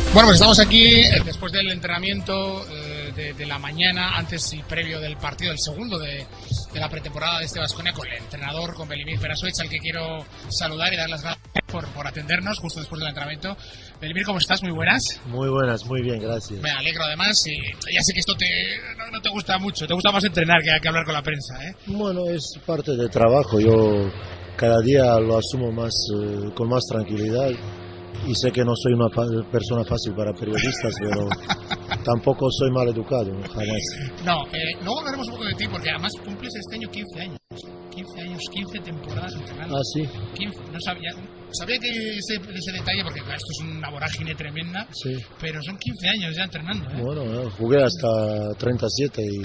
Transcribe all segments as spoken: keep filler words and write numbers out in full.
Bueno, pues estamos aquí eh, después del entrenamiento eh, de, de la mañana, antes y previo del partido, el segundo de, de la pretemporada de este Baskonia, con el entrenador, con Velimir Perasovic, al que quiero saludar y dar las gracias por, por atendernos justo después del entrenamiento. Velimir, ¿cómo estás? Muy buenas. Muy buenas, muy bien, gracias. Me alegro además, y ya sé que esto te, no, no te gusta mucho, te gusta más entrenar que, que hablar con la prensa, ¿eh? Bueno, es parte del trabajo, yo cada día lo asumo más eh, con más tranquilidad. Y sé que no soy una persona fácil para periodistas, pero tampoco soy mal educado, jamás. No, eh, luego hablaremos un poco de ti, porque además cumples este año quince años. quince años, quince temporadas entrenando. Ah, sí. quince, no sabía, sabía que ese, ese detalle, porque claro, esto es una vorágine tremenda, sí. Pero son quince años ya entrenando, ¿eh? Bueno, eh, jugué hasta treinta y siete y,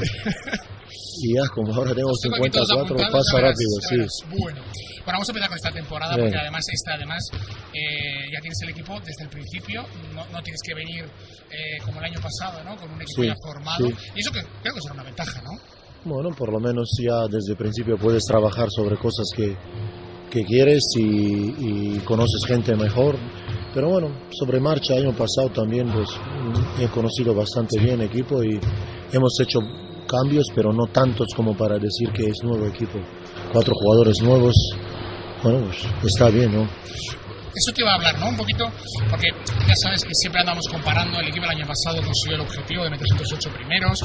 y ya, como ahora tengo cincuenta y cuatro, pasa rápido, sí. Bueno. Bueno, vamos a empezar con esta temporada, Bien. Porque además esta, además eh, ya tienes el equipo desde el principio, no, no tienes que venir eh, como el año pasado, ¿no? Con un equipo sí, ya formado, sí. Y eso que creo que será una ventaja, ¿no? Bueno, por lo menos ya desde el principio puedes trabajar sobre cosas que, que quieres y, y conoces gente mejor. Pero bueno, sobre marcha, año pasado también pues he conocido bastante bien el equipo y hemos hecho cambios, pero no tantos como para decir que es nuevo equipo. Cuatro jugadores nuevos, bueno, pues está bien, ¿no? Eso te iba a hablar, ¿no? Un poquito, porque ya sabes que siempre andamos comparando. El equipo el año pasado consiguió el objetivo de meterse entre los ocho primeros,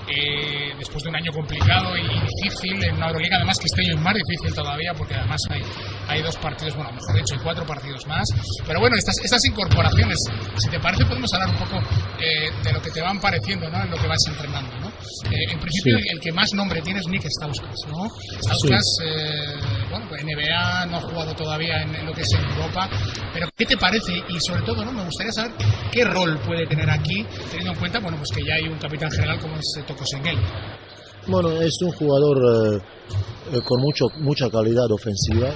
eh, después de un año complicado y difícil en una Euroliga, además que este año es más difícil todavía, porque además hay, hay dos partidos, bueno, mejor dicho, hay cuatro partidos más. Pero bueno, estas, estas incorporaciones, si te parece, podemos hablar un poco eh, de lo que te van pareciendo, ¿no? En lo que vas entrenando, ¿no? Eh, en principio, sí. el, el que más nombre tiene es Nick Stauskas, ¿no? Stauskas, sí. eh, bueno, N B A, no ha jugado todavía en, en lo que es en Europa. Pero ¿qué te parece? Y sobre todo, ¿no? Me gustaría saber qué rol puede tener aquí, teniendo en cuenta, bueno, pues que ya hay un capitán general como es Toko Şengel. Bueno, es un jugador eh, con mucho, mucha calidad ofensiva,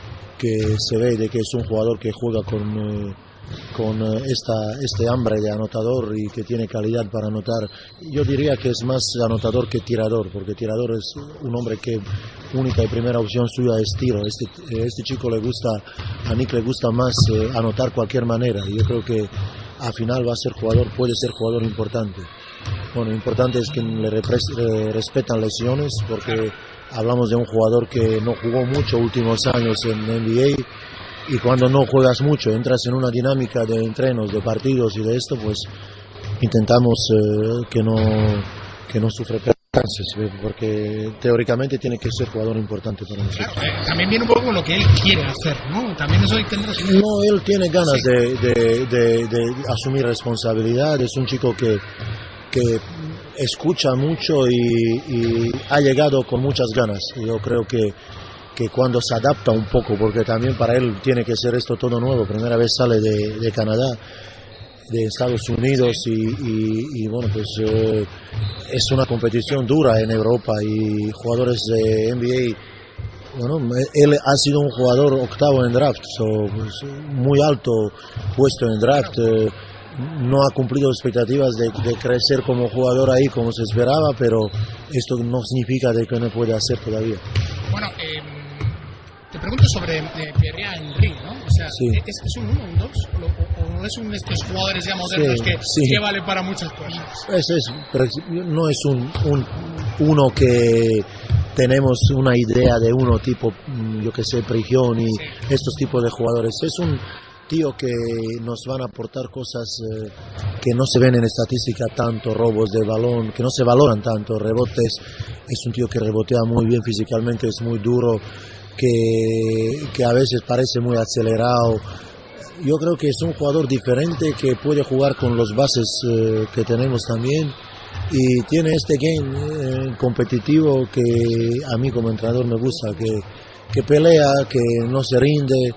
que se ve de que es un jugador que juega con, eh, con esta, este hambre de anotador y que tiene calidad para anotar. Yo diría que es más anotador que tirador, porque tirador es un hombre que única y primera opción suya es tiro. Este, este chico le gusta, a Nick le gusta más eh, anotar cualquier manera, y yo creo que al final va a ser jugador, puede ser jugador importante. Bueno, importante es que le, repres- le respetan lesiones, porque hablamos de un jugador que no jugó mucho últimos años en N B A, y cuando no juegas mucho, entras en una dinámica de entrenos, de partidos y de esto, pues intentamos eh, que no que no sufre percances, porque teóricamente tiene que ser jugador importante para nosotros. Claro, eh, también viene un poco con lo que él quiere hacer, ¿no? También eso tendrá... No, él tiene ganas sí. de, de, de, de asumir responsabilidad, es un chico que, que escucha mucho y, y ha llegado con muchas ganas. Yo creo que que cuando se adapta un poco, porque también para él tiene que ser esto todo nuevo, primera vez sale de, de Canadá, de Estados Unidos, y, y, y bueno, pues eh, es una competición dura en Europa, y jugadores de N B A, bueno, él ha sido un jugador octavo en draft, so, pues, muy alto puesto en draft, eh, no ha cumplido expectativas de, de crecer como jugador ahí como se esperaba, pero esto no significa de que no puede hacer todavía. Bueno, eh... te pregunto sobre eh, Pierre Henry, ¿no? O sea, sí. ¿es, ¿es un uno, un dos? ¿O, o es un de estos jugadores ya modernos sí, que, sí. que vale para muchas cosas? Es, es, no es un, un uno que tenemos una idea de uno tipo, yo que sé, Prigioni, sí. estos tipos de jugadores. Es un tío que nos van a aportar cosas eh, que no se ven en estadística tanto, robos de balón, que no se valoran tanto, rebotes. Es un tío que rebotea muy bien físicamente, es muy duro, que, que a veces parece muy acelerado. Yo creo que es un jugador diferente que puede jugar con los bases eh, que tenemos también, y tiene este game eh, competitivo que a mí como entrenador me gusta, que, que pelea, que no se rinde.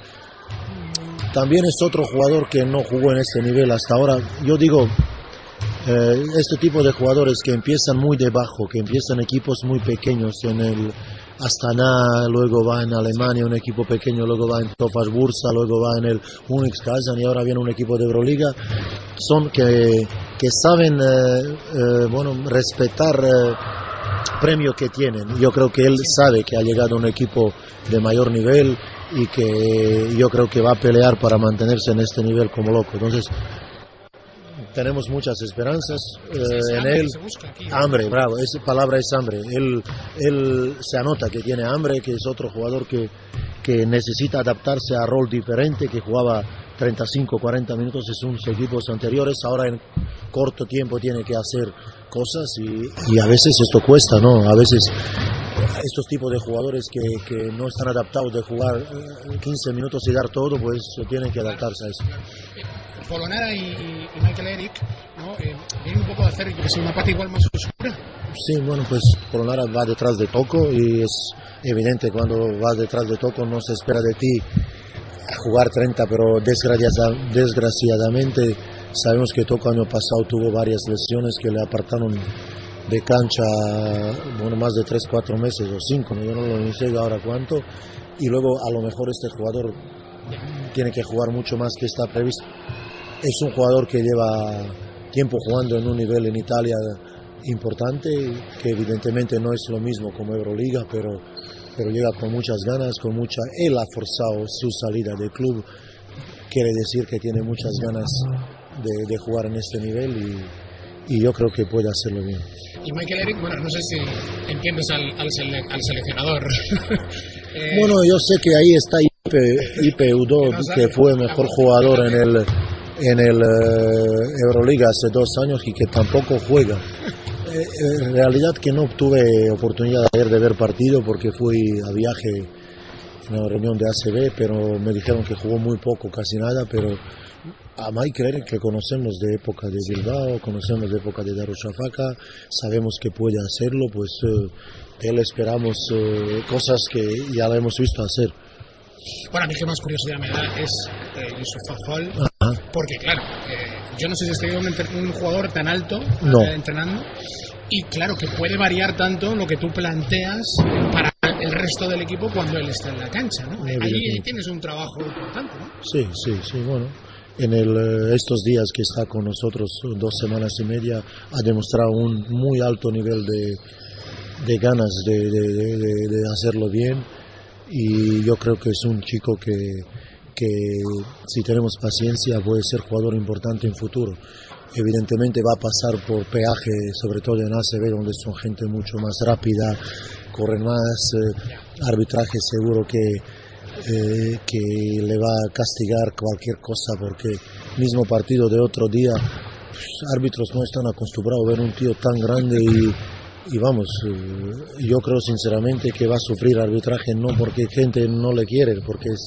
También es otro jugador que no jugó en este nivel hasta ahora. Yo digo, eh, este tipo de jugadores que empiezan muy debajo, que empiezan equipos muy pequeños en el Astana, luego va en Alemania un equipo pequeño, luego va en Tofaş Bursa, luego va en el Unix Kazan y ahora viene un equipo de Euroliga, son que, que saben eh, eh, bueno, respetar eh, premio que tienen. Yo creo que él sabe que ha llegado a un equipo de mayor nivel y que yo creo que va a pelear para mantenerse en este nivel como loco. Entonces tenemos muchas esperanzas eh, sí, en él. Aquí, hambre, bravo, esa palabra es hambre. Él, él se anota que tiene hambre, que es otro jugador que, que necesita adaptarse a rol diferente, que jugaba treinta y cinco, cuarenta minutos en sus equipos anteriores, ahora en corto tiempo tiene que hacer cosas y, y a veces esto cuesta, ¿no? A veces estos tipos de jugadores que, que no están adaptados de jugar quince minutos y dar todo, pues tienen que adaptarse a eso. Polonara y, y Michael Eric, ¿no? Eh, vienen un poco de hacer que una parte igual más oscura. Sí, bueno, pues Polonara va detrás de Toko y es evidente cuando vas detrás de Toko no se espera de ti jugar treinta, pero desgraciadamente sabemos que Toko año pasado tuvo varias lesiones que le apartaron de cancha, bueno, más de tres, cuatro meses o cinco, yo no lo sé ahora cuánto, y luego a lo mejor este jugador tiene que jugar mucho más que está previsto. Es un jugador que lleva tiempo jugando en un nivel en Italia importante, que evidentemente no es lo mismo como Euroliga, pero, pero llega con muchas ganas, con mucha, él ha forzado su salida del club, quiere decir que tiene muchas ganas de, de jugar en este nivel y, y yo creo que puede hacerlo bien. Y Michael Eric, bueno, no sé si entiendes al, al, sele, al seleccionador. eh, bueno, yo sé que ahí está Ipe Udo, que fue mejor jugador en el en el uh, Euroliga hace dos años y que tampoco juega. Eh, en realidad que no tuve oportunidad de ver, de ver partido porque fui a viaje en una reunión de A C B, pero me dijeron que jugó muy poco, casi nada, pero a Michael Eric que conocemos de época de Bilbao, conocemos de época de Darüşşafaka, sabemos que puede hacerlo, pues uh, de él esperamos uh, cosas que ya lo hemos visto hacer. Bueno, a mí que más curiosidad me da es eh, Yusuf Fafol, porque claro, eh, yo no sé si estoy un, un jugador tan alto no. eh, entrenando, y claro que puede variar tanto lo que tú planteas para el resto del equipo cuando él está en la cancha, ¿no? Ahí tienes un trabajo importante, ¿no? Sí, sí, sí, bueno. En el, estos días que está con nosotros, dos semanas y media, ha demostrado un muy alto nivel de, de ganas de, de, de, de hacerlo bien. Y yo creo que es un chico que, que si tenemos paciencia puede ser jugador importante en futuro. Evidentemente va a pasar por peaje, sobre todo en A C B, donde son gente mucho más rápida, corren más, eh, arbitraje seguro que, eh, que le va a castigar cualquier cosa, porque mismo partido de otro día, pues, árbitros no están acostumbrados a ver un tío tan grande y Y vamos, yo creo sinceramente que va a sufrir arbitraje no porque gente no le quiere, porque es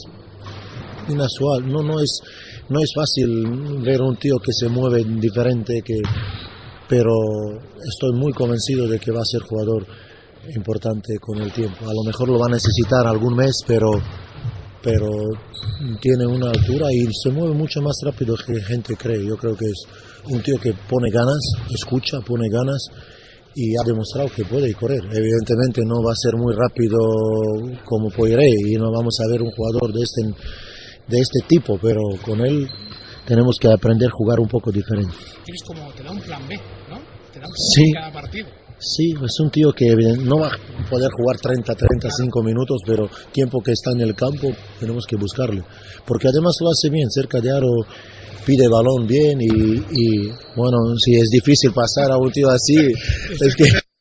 inusual, no, no, es, no es fácil ver un tío que se mueve diferente, que, pero estoy muy convencido de que va a ser jugador importante con el tiempo. A lo mejor lo va a necesitar algún mes, pero, pero tiene una altura y se mueve mucho más rápido que gente cree. Yo creo que es un tío que pone ganas, escucha, pone ganas, y ha demostrado que puede correr. Evidentemente no va a ser muy rápido como Poiré y no vamos a ver un jugador de este, de este tipo, pero con él tenemos que aprender a jugar un poco diferente. Tienes como, te da un plan B, ¿no? Te da un plan sí, B cada partido. Sí, es un tío que no va a poder jugar treinta, treinta y cinco minutos, pero tiempo que está en el campo tenemos que buscarle. Porque además lo hace bien, cerca de aro, pide balón bien y, y bueno, si es difícil pasar a un tío así, es que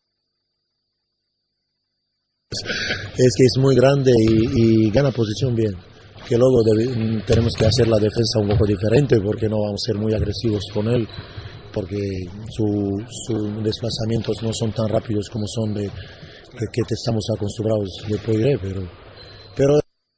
es que es muy grande y, y gana posición bien. Que luego debe, tenemos que hacer la defensa un poco diferente porque no vamos a ser muy agresivos con él, porque sus su desplazamientos no son tan rápidos como son de, de que te estamos acostumbrados de Poiré, pero, pero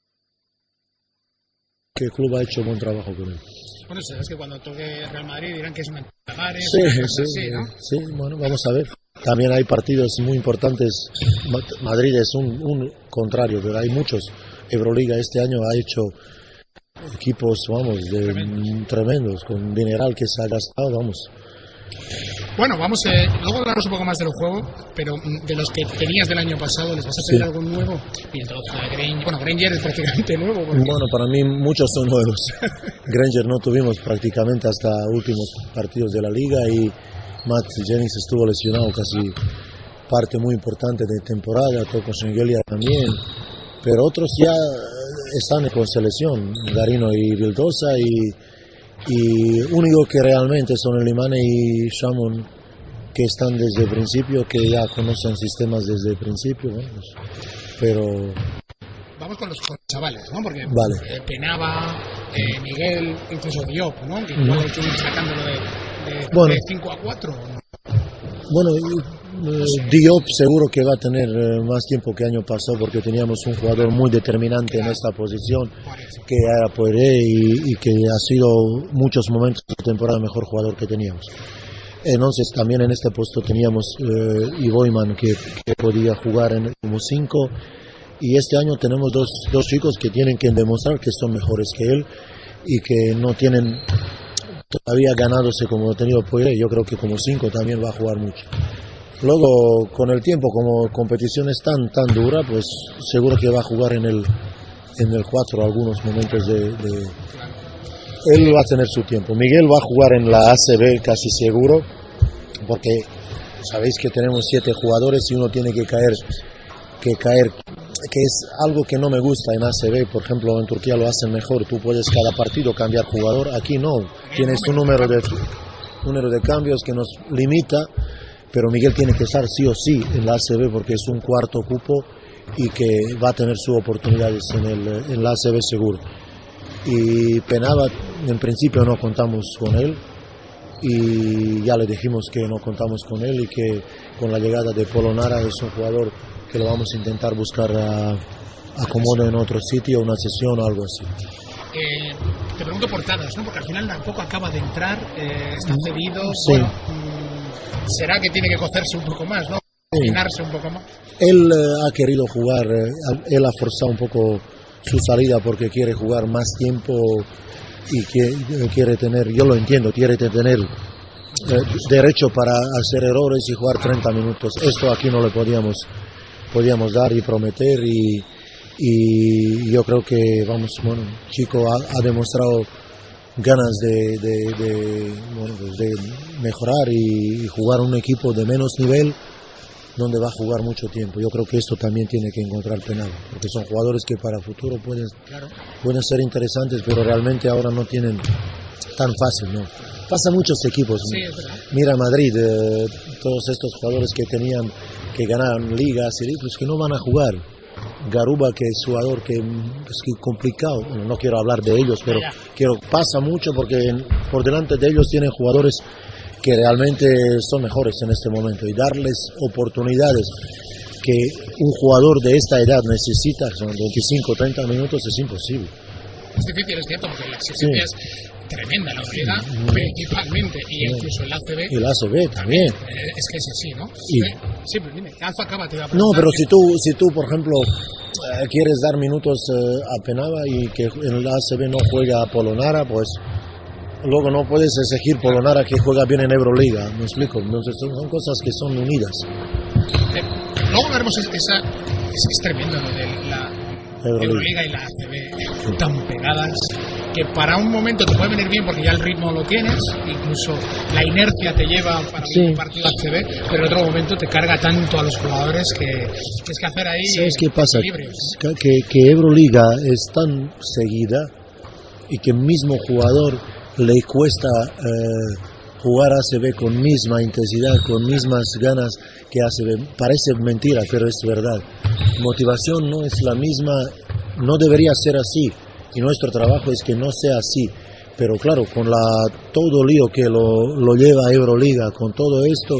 que el club ha hecho buen trabajo con él. Bueno, sabes que cuando toque Real Madrid dirán que es un entrenador, sí, sí, así, ¿no? Sí, bueno, vamos a ver. También hay partidos muy importantes. Madrid es un, un contrario, pero hay muchos. Euroliga este año ha hecho equipos, vamos, de, tremendos. tremendos, con dineral que se ha gastado, vamos. Bueno, vamos, eh, luego hablamos un poco más de los juegos, pero de los que tenías del año pasado, ¿les vas a pedir sí. algo nuevo? Granger, bueno, Granger es prácticamente nuevo. Porque... Bueno, para mí muchos son nuevos. Granger no tuvimos prácticamente hasta últimos partidos de la liga y Matt Jennings estuvo lesionado casi parte muy importante de temporada, Toko Shengelia también, pero otros ya están con selección, Garino y Vildosa, y Y único que realmente son Elimane y Shamon, que están desde el principio, que ya conocen sistemas desde el principio, bueno, pues, pero... Vamos con los, con los chavales, ¿no? Porque vale. eh, Penaba, eh, Miguel, incluso Diop, ¿no? Que igual hay que ir sacándolo de, de, bueno, de cinco a cuatro, ¿no? Bueno, eh, Diop seguro que va a tener eh, más tiempo que año pasado, porque teníamos un jugador muy determinante en esta posición, que era Poiré, y, y que ha sido muchos momentos de temporada el mejor jugador que teníamos. Entonces también en este puesto teníamos eh, Ivoiman, que, que podía jugar en, como cinco, y este año tenemos dos, dos chicos que tienen que demostrar que son mejores que él y que no tienen todavía ganándose como ha tenido Poiré. Yo creo que como cinco también va a jugar mucho. Luego, con el tiempo, como competición es tan, tan dura, pues seguro que va a jugar en el en el cuatro algunos momentos de, de... Él va a tener su tiempo. Miguel va a jugar en la A C B casi seguro, porque sabéis que tenemos siete jugadores y uno tiene que caer, que caer, que es algo que no me gusta en A C B. Por ejemplo, en Turquía lo hacen mejor, tú puedes cada partido cambiar jugador, aquí no, tienes un número de, número de cambios que nos limita, pero Miguel tiene que estar sí o sí en la A C B porque es un cuarto cupo y que va a tener sus oportunidades en, el, en la A C B seguro. Y Penaba, en principio no contamos con él, y ya le dijimos que no contamos con él y que con la llegada de Polonara es un jugador que lo vamos a intentar buscar a, acomodo en otro sitio, una sesión o algo así. Eh, te pregunto por Tadas, ¿no? Porque al final tampoco acaba de entrar, eh, está cedido. Sí. Bueno, será que tiene que cocerse un poco más, ¿no? Cocinarse un poco más. Él eh, ha querido jugar, eh, él ha forzado un poco su salida porque quiere jugar más tiempo y que, quiere tener, yo lo entiendo, quiere tener eh, derecho para hacer errores y jugar treinta minutos. Esto aquí no le podíamos, podíamos dar y prometer, y, y yo creo que, vamos, bueno, Chico ha, ha demostrado ganas de, de, de, bueno, pues de mejorar y, y jugar un equipo de menos nivel donde va a jugar mucho tiempo. Yo creo que esto también tiene que encontrar Penal, porque son jugadores que para el futuro pueden, claro, pueden ser interesantes, pero realmente ahora no tienen tan fácil, ¿no? Pasa muchos equipos. Sí, mira Madrid, eh, todos estos jugadores que tenían que ganar ligas y pues que no van a jugar. Garuba, que es jugador que es que complicado, bueno, no quiero hablar de ellos, pero quiero, pasa mucho porque por delante de ellos tienen jugadores que realmente son mejores en este momento, y darles oportunidades que un jugador de esta edad necesita, son veinticinco o treinta minutos, es imposible. Es difícil, es cierto, porque la exigencia sí. es tremenda, la Liga mm. principalmente, y sí. incluso el A C B. El A C B también. Eh, es que es así, ¿no? Sí, sí, pero dime, Alfa acaba, te iba a No, pero si tú, si tú, por ejemplo, eh, quieres dar minutos eh, a Penaba y que en el A C B no juega a Polonara, pues luego no puedes exigir Polonara que juega bien en Euroliga, ¿me explico? Entonces son, son cosas que son unidas. Eh, luego veremos esa, es, es tremendo lo de la Euroliga, Euroliga y la A C B sí. tan pegadas, que para un momento te puede venir bien porque ya el ritmo lo tienes, incluso la inercia te lleva para sí. un partido A C B, pero en otro momento te carga tanto a los jugadores que tienes que hacer ahí. ¿Sabes qué pasa? Que, que Euroliga es tan seguida y que el mismo jugador le cuesta eh, jugar A C B con misma intensidad, con mismas ganas que A C B. Parece mentira, pero es verdad. Motivación no es la misma, no debería ser así, y nuestro trabajo es que no sea así. Pero claro, con la todo lío que lo, lo lleva Euroliga, con todo esto,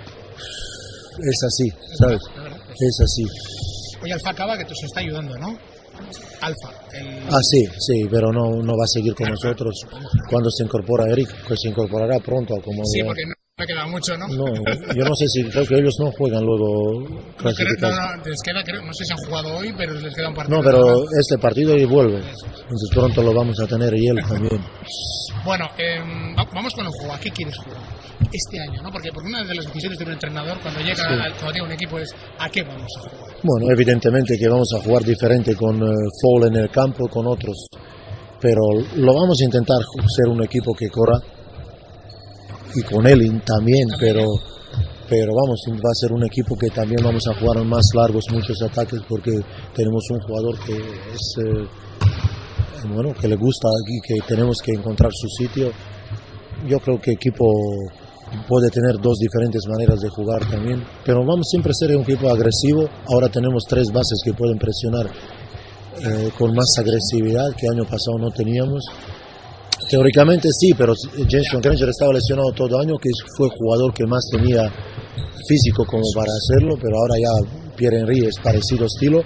es así, ¿sabes? Es así. Oye, Alfa acaba que te se está ayudando, ¿no? Alfa. El... Ah, sí, sí, pero no, no va a seguir con nosotros cuando se incorpora Eric, que se incorporará pronto. Como sí, de... porque no me queda mucho, ¿no? No, yo no sé si, creo que ellos no juegan luego clasificados. No, no, les queda, creo, no sé si han jugado hoy, pero les queda un partido. No, pero este partido y vuelve, entonces pronto lo vamos a tener, y él también. Bueno, eh, vamos con el juego. ¿A qué quieres jugar este año, no? Porque, porque una de las decisiones de un entrenador cuando llega, sí. a, cuando llega un equipo es ¿a qué vamos a jugar? Bueno, evidentemente que vamos a jugar diferente con uh, Fall en el campo, con otros, pero lo vamos a intentar ser un equipo que corra, y con él también, pero pero vamos, va a ser un equipo que también vamos a jugar más largos, muchos ataques, porque tenemos un jugador que es, eh, bueno, que le gusta y que tenemos que encontrar su sitio. Yo creo que el equipo puede tener dos diferentes maneras de jugar también, pero vamos siempre a ser un equipo agresivo. Ahora tenemos tres bases que pueden presionar eh, con más agresividad que el año pasado no teníamos. Teóricamente sí, pero Jason Granger estaba lesionado todo el año, que fue el jugador que más tenía físico como para hacerlo, pero ahora ya Pierre-Henry es parecido estilo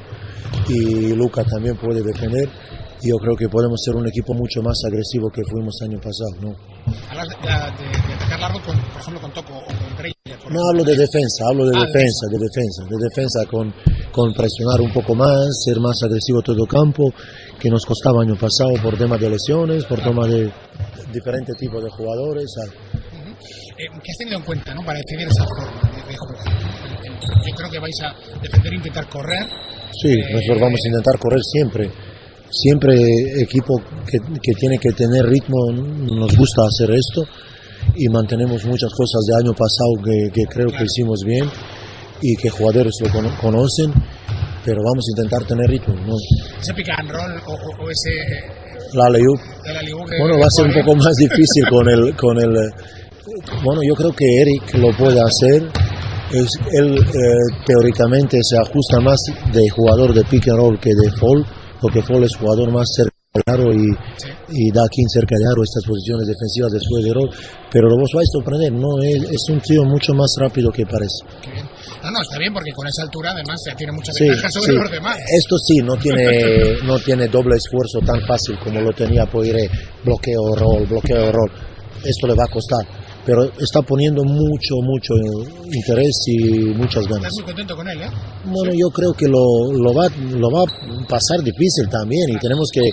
y Luka también puede defender. Y yo creo que podemos ser un equipo mucho más agresivo que fuimos el año pasado, ¿no? Hablas de, de, de atacar largo, con, por ejemplo, con Tocco o con Granger. No, hablo de defensa, hablo de ah, defensa, de defensa, de defensa con, con presionar un poco más, ser más agresivo todo el campo, que nos costaba el año pasado por temas de lesiones, por temas de, de diferentes tipos de jugadores. Uh-huh. eh, ¿Qué has tenido en cuenta, ¿no?, para decidir esa forma de, de jugar? Yo creo que vais a defender e intentar correr. Sí, eh, nosotros vamos a intentar correr siempre. Siempre equipo que, que tiene que tener ritmo, nos gusta hacer esto y mantenemos muchas cosas del año pasado que, que creo que hicimos bien y que jugadores lo cono- conocen, pero vamos a intentar tener ritmo, ¿no? Ese pick and roll o, o, o ese... La alley-oop. Bueno, va a ser un poco más difícil con el... Con el bueno, yo creo que Eric lo puede hacer. Es, él eh, teóricamente se ajusta más de jugador de pick and roll que de fall, porque Fall es jugador más cerca del aro y, sí. y da aquí cerca del aro estas posiciones defensivas después de rol, pero lo vos vais a sorprender, no es, es un tío mucho más rápido que parece. Qué bien. No, no, está bien porque con esa altura además ya tiene muchas sí, ventajas sobre sí. los demás. Esto sí, no tiene no tiene doble esfuerzo tan fácil como lo tenía Poiré, bloqueo, rol, bloqueo, rol. Esto le va a costar, pero está poniendo mucho, mucho interés y muchas ganas. ¿Estás muy contento con él, eh? Bueno, yo creo que lo, lo, va, lo va a pasar difícil también y tenemos que,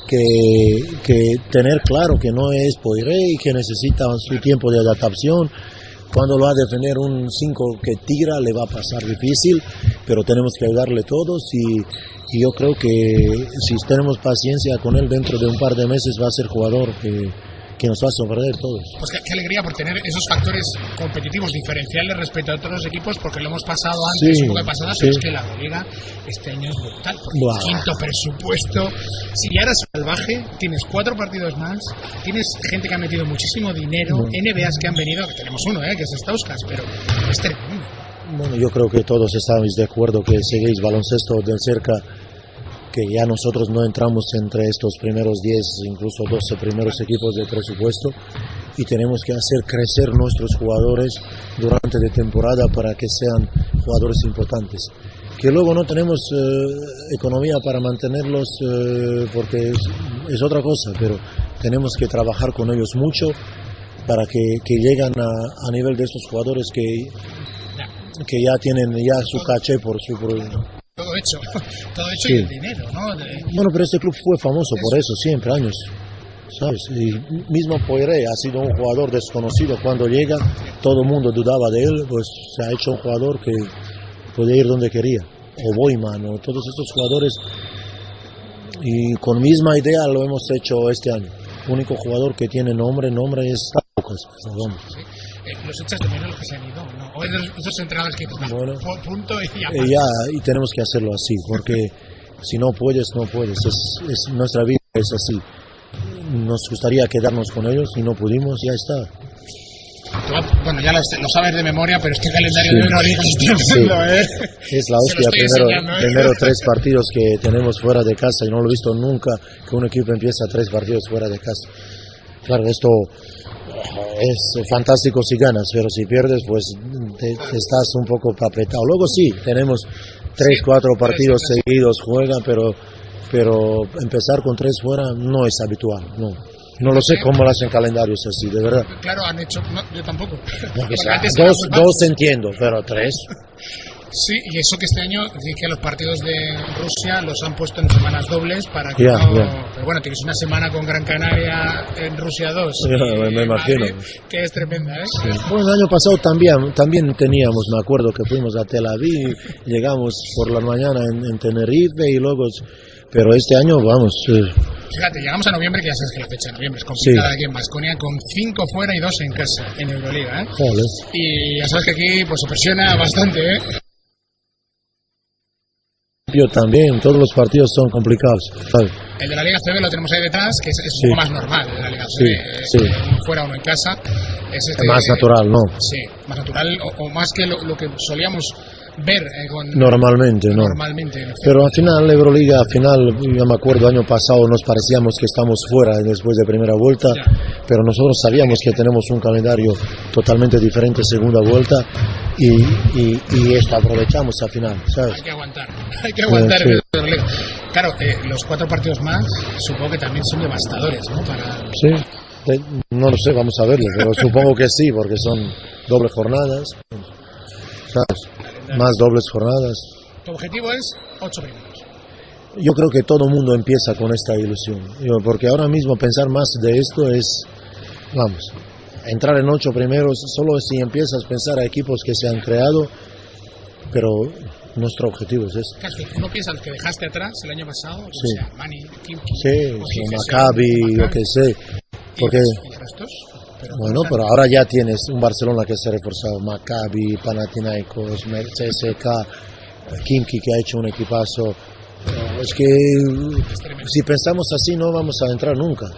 que, que tener claro que no es Poiré y que necesita su tiempo de adaptación. Cuando lo va a defender un cinco que tira le va a pasar difícil, pero tenemos que ayudarle todos y, y yo creo que si tenemos paciencia con él dentro de un par de meses va a ser jugador que... que nos va a sorprender todos. Pues qué, qué alegría por tener esos factores competitivos diferenciales respecto a otros equipos, porque lo hemos pasado antes, sí, un poco de pasada, sí. Pero es que la Liga este año es brutal. Wow. Quinto presupuesto. Si ya eras salvaje, tienes cuatro partidos más, tienes gente que ha metido muchísimo dinero, no. N B As que han venido, que tenemos uno, ¿eh? que es Stauskas, pero es tremendo. Bueno, yo creo que todos estamos de acuerdo que seguís baloncesto de cerca, que ya nosotros no entramos entre estos primeros diez, incluso doce primeros equipos de presupuesto y tenemos que hacer crecer nuestros jugadores durante la temporada para que sean jugadores importantes. Que luego no tenemos eh, economía para mantenerlos eh, porque es, es otra cosa, pero tenemos que trabajar con ellos mucho para que, que lleguen a, a nivel de estos jugadores que, que ya tienen ya su caché por su... Por, Todo hecho, todo hecho sí. Y el dinero, ¿no? De... Bueno, pero este club fue famoso eso. por eso, siempre, años, ¿sabes? Y mismo Poiré ha sido un jugador desconocido cuando llega, todo el mundo dudaba de él, pues se ha hecho un jugador que puede ir donde quería, o Boyman, o todos estos jugadores, y con misma idea lo hemos hecho este año. El único jugador que tiene nombre, nombre es Taucas, vamos. Sí. Eh, los echas de menos los que se han ido, ¿no? O esos, esos entrenadores que dicen, bueno, punto y ya, eh, ya, y tenemos que hacerlo así, porque si no puedes, no puedes, es, es, nuestra vida es así. Nos gustaría quedarnos con ellos y no pudimos, ya está. Bueno, ya lo, lo sabes de memoria, pero este calendario sí. de Euroliga es tremendo, sí. ¿eh? Es la hostia, primero, ¿eh? primero tres partidos que tenemos fuera de casa y no lo he visto nunca que un equipo empieza tres partidos fuera de casa. Claro, esto es fantástico si ganas, pero si pierdes pues te, te estás un poco apretado. Luego sí, tenemos tres, cuatro partidos seguidos, juegan, pero pero empezar con tres fuera no es habitual, no. No lo sé cómo lo hacen calendarios así, de verdad. Claro, han hecho, no, yo tampoco. No, que sea, dos, dos entiendo, pero tres... Sí, y eso que este año, que los partidos de Rusia los han puesto en semanas dobles para que yeah, no... Yeah. Pero bueno, tienes una semana con Gran Canaria en Rusia dos. Yeah, me, me imagino. Madrid, que es tremenda, ¿eh? Sí. Bueno, el año pasado también, también teníamos, me acuerdo que fuimos a Tel Aviv, llegamos por la mañana en, en Tenerife y luego... Pero este año, vamos... Eh, Fíjate, llegamos a noviembre, que ya sabes que la fecha de noviembre es complicada sí. aquí en Baskonia, con cinco fuera y dos en casa, en Euroliga, ¿eh? Joder. Y ya sabes que aquí pues se presiona bastante, ¿eh? También, todos los partidos son complicados, ¿sabes? El de la Liga C B lo tenemos ahí detrás, que es, es sí. un poco más normal, de la Liga C B, sí, sí. Eh, fuera uno en casa. Es este, más natural, ¿no? Sí, más natural, o, o más que lo, lo que solíamos ver eh, con, normalmente, ¿no? Normalmente. Pero al final, la Euroliga, al final, yo me acuerdo, año pasado nos parecíamos que estamos fuera después de primera vuelta, ya. Pero nosotros sabíamos que tenemos un calendario totalmente diferente segunda vuelta y, y, y esto aprovechamos al final, ¿sabes? Hay que aguantar, hay que aguantar. Eh, sí. En claro, eh, los cuatro partidos más supongo que también son devastadores, ¿no? Para... Sí. No lo sé, vamos a verlo, pero supongo que sí, porque son dobles jornadas, ¿sabes? Más dobles jornadas. Tu objetivo es ocho primeros. Yo creo que todo el mundo empieza con esta ilusión, porque ahora mismo pensar más de esto es, vamos, entrar en ocho primeros, solo si empiezas a pensar a equipos que se han creado, pero nuestro objetivo es este. Casi, ¿no piensas los que dejaste atrás el año pasado? O sí. sea, Mani, Kimki, sí, o Maccabi, lo que sé. Porque, pero bueno, pero ahora ya tienes un Barcelona que se ha reforzado, Maccabi, Panathinaikos, C S K, Kimki que ha hecho un equipazo. Es que si pensamos así no vamos a entrar nunca.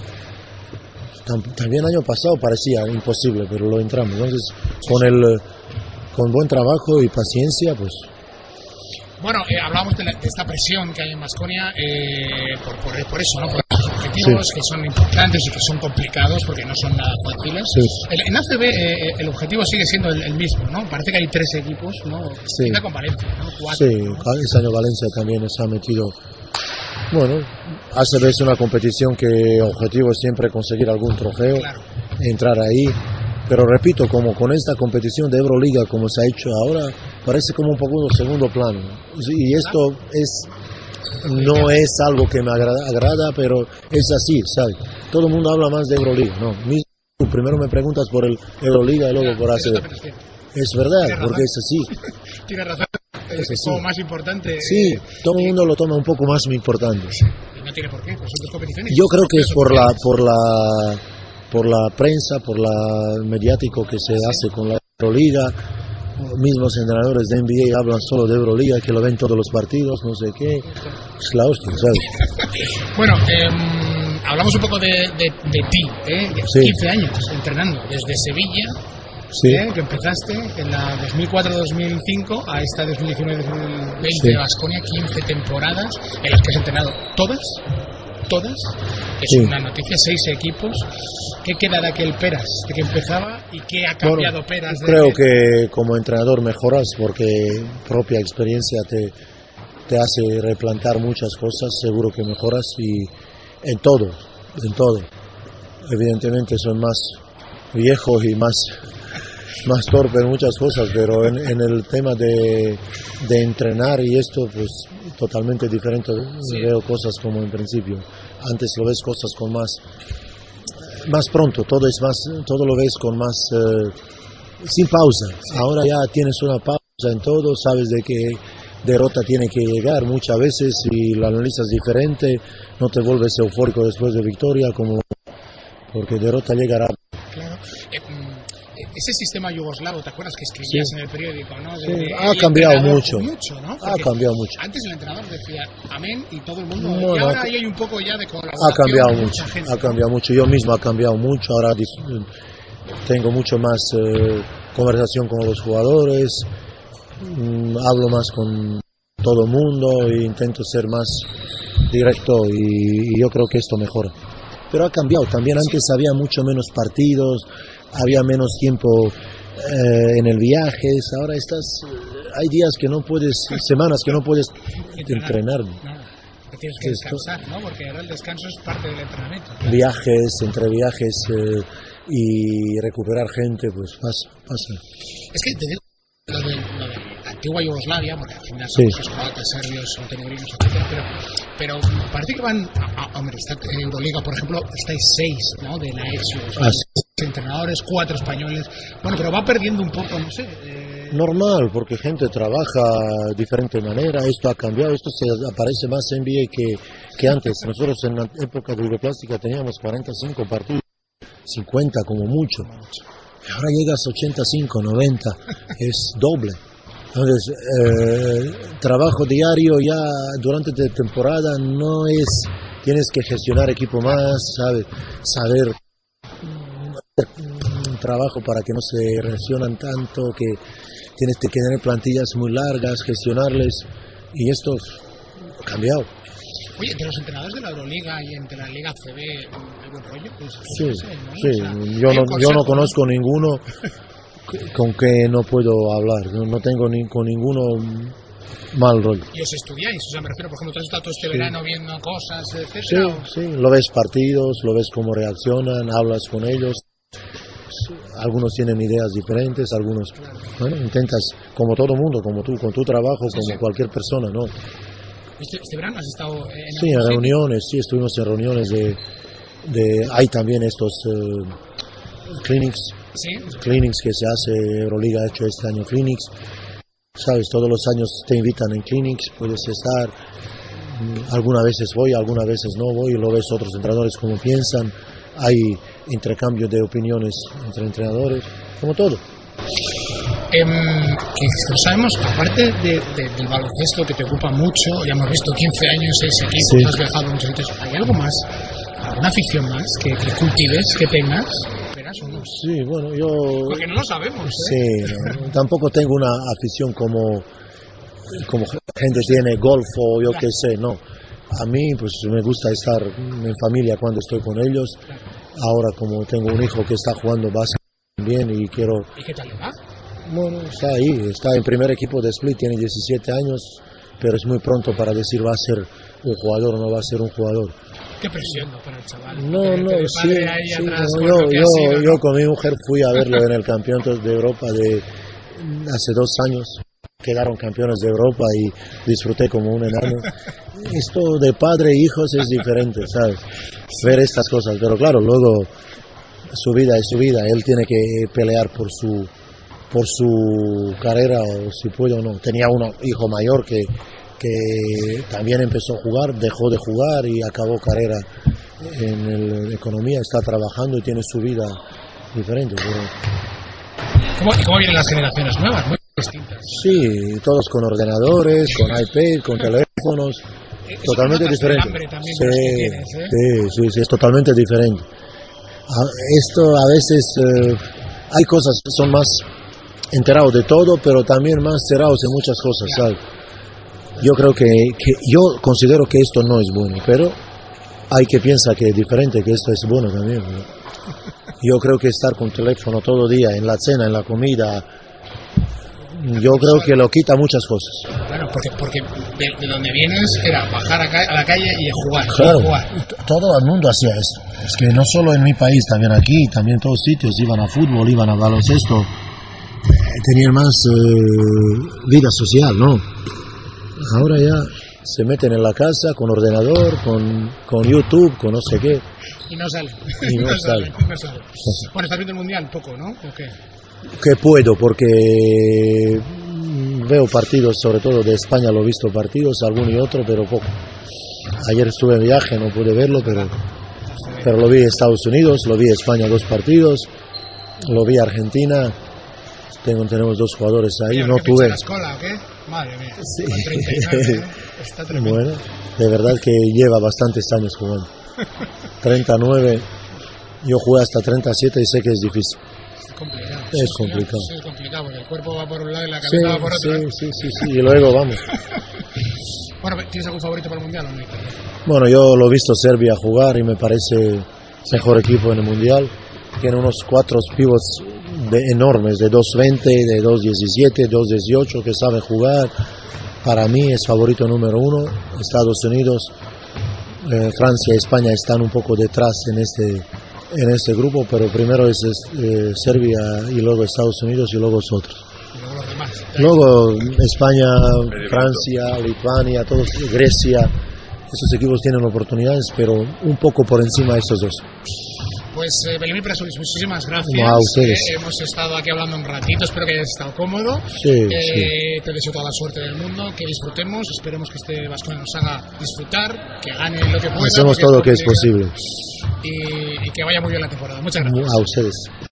También el año pasado parecía imposible, pero lo entramos. Entonces, con el con buen trabajo y paciencia, pues... Bueno, eh, hablábamos de, la, de esta presión que hay en Baskonia eh, por, por, por eso, ¿no? Por los objetivos sí. que son importantes y que son complicados porque no son nada fáciles. Sí. El, en A C B eh, el objetivo sigue siendo el, el mismo, ¿no? Parece que hay tres equipos, ¿no? Sí. Quizá con Valencia, ¿no? Cuatro, sí, ¿no? Este año Valencia también se ha metido. Bueno, A C B es una competición que el objetivo es siempre conseguir algún trofeo, claro. entrar ahí. Pero repito, como con esta competición de Euroliga, como se ha hecho ahora, parece como un poco un segundo plano. Y esto es no es algo que me agrada, agrada, pero es así, ¿sabes? Todo el mundo habla más de Euroliga, ¿no? Primero me preguntas por el Euroliga y luego por A C B. Es verdad, porque es así. Tienes razón. Es el juego más importante. Sí, todo el mundo lo toma un poco más importante. Y no tiene por qué, pues son dos competiciones. Yo creo que es por la... por la por la prensa, por la mediático que se hace con la Euroliga. Mismos entrenadores de N B A hablan solo de Euroliga, que lo ven todos los partidos, no sé qué. Es la hostia, ¿sabes? Bueno, eh, hablamos un poco de, de, de ti, ¿eh? Sí. quince años entrenando, desde Sevilla, sí. ¿eh? que empezaste en la dos mil cuatro dos mil cinco a esta dos mil diecinueve dos mil veinte sí. de Baskonia, quince temporadas en las que has entrenado todas. Todas, es sí. una noticia, seis equipos. ¿Qué queda de aquel Peras, de que empezaba y qué ha cambiado bueno, Peras? De creo que... que como entrenador mejoras porque propia experiencia te, te hace replantar muchas cosas, seguro que mejoras y en todo, en todo. Evidentemente son más viejos y más, más torpe en muchas cosas, pero en, en el tema de, de entrenar y esto, pues totalmente diferente. Sí. Veo cosas como en principio. Antes lo ves cosas con más, más pronto, todo es más, todo lo ves con más, eh, sin pausa. Sí. Ahora ya tienes una pausa en todo, sabes de qué derrota tiene que llegar muchas veces y la analizas diferente, no te vuelves eufórico después de victoria, como porque derrota llegará. Claro. Eh, ese sistema yugoslavo, ¿te acuerdas que escribías sí. en el periódico? ¿No? De, sí. de, ha cambiado mucho. mucho ¿no? Ha cambiado mucho. Antes el entrenador decía amén y todo el mundo. Bueno, y ahora ahí hay un poco ya de colaboración. Ha cambiado mucho. Gente, ha cambiado mucho. Yo mismo ha cambiado mucho. Ahora tengo mucho más eh, conversación con los jugadores. Mm, hablo más con todo el mundo e intento ser más directo y, y yo creo que esto mejora. Pero ha cambiado. También antes sí. había mucho menos partidos. Había menos tiempo eh, en el viaje, ahora estás, hay días que no puedes, semanas que no puedes entrenar. No, que tienes que descansar, ¿no? Porque ahora el descanso es parte del entrenamiento. Claro. Viajes, entre viajes eh, y recuperar gente, pues pasa, pasa. Es que te digo, lo de, lo de la antigua Yugoslavia, porque al final son sí. croatas, serbios, montenegrinos, etcétera, pero, pero parece que van, a, a, hombre, está en Euroliga, por ejemplo, estáis seis, ¿no? De la ex Yugoslavia. Ah, entrenadores, cuatro españoles, bueno, pero va perdiendo un poco, no sé. Eh... Normal, porque gente trabaja de diferente manera, esto ha cambiado, esto se aparece más en N B A que, que antes. Nosotros en la época de Europlástica teníamos cuarenta y cinco partidos, cincuenta como mucho. Ahora llegas a ochenta y cinco, noventa, es doble. Entonces, eh, trabajo diario ya durante la temporada no es, tienes que gestionar equipo más, ¿sabes? Saber un trabajo para que no se reaccionan tanto, que tienes que tener plantillas muy largas, gestionarles, y esto ha cambiado. Oye, entre los entrenadores de la Euroliga y entre la Liga C B, ¿hay buen rollo? Pues, sí, no sé, ¿no? sí. O sea, yo, no, consejo, yo no conozco ninguno con que no puedo hablar, no, no tengo ni, con ninguno mal rollo. ¿Y os estudiáis? O sea, me refiero, por ejemplo, tú has estado todo este Sí. verano viendo cosas, etcétera. Sí, sí, lo ves partidos, lo ves cómo reaccionan, hablas con ellos. Algunos tienen ideas diferentes, algunos, bueno, intentas, como todo mundo, como tú, con tu trabajo, Sí, como sí. cualquier persona, ¿no? ¿Este, este verano has estado en Sí, en algún sitio? reuniones, sí, estuvimos en reuniones de, de hay también estos eh, clinics, Sí, clinics que se hace, Euroliga ha hecho este año clinics, sabes, todos los años te invitan en clinics, puedes estar, mm, algunas veces voy, algunas veces no voy, lo ves otros entrenadores cómo piensan, hay intercambio de opiniones entre entrenadores, como todo. Em, que no sabemos, aparte de, de, del baloncesto que te ocupa mucho, ya hemos visto quince años ese equipo, Sí. has viajado a muchos sitios, ¿hay algo más, alguna afición más que, que cultives, que tengas? ¿Verás o no? Sí, bueno, yo... Porque no lo sabemos, ¿eh? Sí, no, tampoco tengo una afición como, como gente tiene golf o yo qué sé, no. A mí pues me gusta estar en familia cuando estoy con ellos. Ahora como tengo un hijo que está jugando básquet también y quiero... ¿Y qué tal le va? Bueno, está ahí, está en primer equipo de Split, tiene diecisiete años, pero es muy pronto para decir va a ser un jugador o no va a ser un jugador. Qué presión, ¿no?, para el chaval. No, Tener no, el sí, padre ahí sí, atrás no, con yo, lo que ha yo, sido, yo ¿no? con mi mujer fui a verlo en el Campeonato de Europa de hace dos años. Quedaron campeones de Europa y disfruté como un enano. Esto de padre e hijos es diferente, ¿sabes? Ver estas cosas, pero claro, luego su vida es su vida, él tiene que pelear por su por su carrera o si puede o no. Tenía un hijo mayor que, que también empezó a jugar, dejó de jugar y acabó carrera en el, economía, está trabajando y tiene su vida diferente. Pero... ¿Cómo, ¿Y cómo vienen las generaciones nuevas? Muy distintas. Sí, todos con ordenadores, con iPad, con teléfonos, Eso totalmente notas el diferente. hambre también de los que tienes, ¿eh? sí, sí, sí, es totalmente diferente. A- Esto a veces eh, hay cosas que son más enterados de todo, pero también más cerrados en muchas cosas, ¿sabes? Yo creo que, que yo considero que esto no es bueno, pero hay que pensar que es diferente, que esto es bueno también, ¿no? Yo creo que estar con teléfono todo el día, en la cena, en la comida, yo creo que lo quita muchas cosas. Claro, porque, porque de, de donde vienes era bajar a, ca- a la calle y jugar. Claro, jugar. t- todo el mundo hacía esto. Es que no solo en mi país, también aquí, también en todos sitios, iban a fútbol, iban a baloncesto, eh, tenían más eh, vida social, ¿no? Ahora ya se meten en la casa con ordenador, con, con YouTube, con no sé qué. Y no sale. Y no sale. sale. No sale. Bueno, estás viendo el mundial poco, ¿no? ¿O qué? Que puedo, porque mm, veo partidos, sobre todo de España, lo he visto partidos, alguno y otro, pero poco. Ayer estuve en viaje, no pude verlo, pero, pero lo vi en Estados Unidos, lo vi en España dos partidos, lo vi en Argentina, tengo, tenemos dos jugadores ahí, Mira, no ¿qué tuve... pincha la escuela o qué? Madre mía. Sí. Con treinta y nueve, ¿eh? Está tremendo. Bueno, de verdad que lleva bastantes años jugando. treinta y nueve, yo jugué hasta treinta y siete y sé que es difícil. Es complicado. Es Sí, complicado. Sí, es complicado, porque el cuerpo va por un lado y la Sí, cabeza va por otro. sí, ¿eh? sí, sí, sí, y luego vamos. Bueno, ¿tienes algún favorito para el mundial o no? Bueno, yo lo he visto Serbia jugar y me parece mejor equipo en el mundial. Tiene unos cuatro pivots de, enormes, de dos veinte, de dos diecisiete, dos dieciocho, que saben jugar. Para mí es favorito número uno. Estados Unidos, eh, Francia y España están un poco detrás en este, en este grupo, pero primero es eh, Serbia y luego Estados Unidos y luego nosotros. Y luego los demás. Luego España, Francia, Lituania, todos, Grecia, esos equipos tienen oportunidades, pero un poco por encima de estos dos. Pues eh, Velimir Prasulis, muchísimas gracias. No, a ustedes. Eh, hemos estado aquí hablando un ratito, espero que hayas estado cómodo. Sí, Eh, sí. Te deseo toda la suerte del mundo, que disfrutemos, esperemos que este Baskonia nos haga disfrutar, que gane lo que pueda. Hacemos porque todo lo que es complicado. posible. Y, y que vaya muy bien la temporada. Muchas gracias. A ustedes.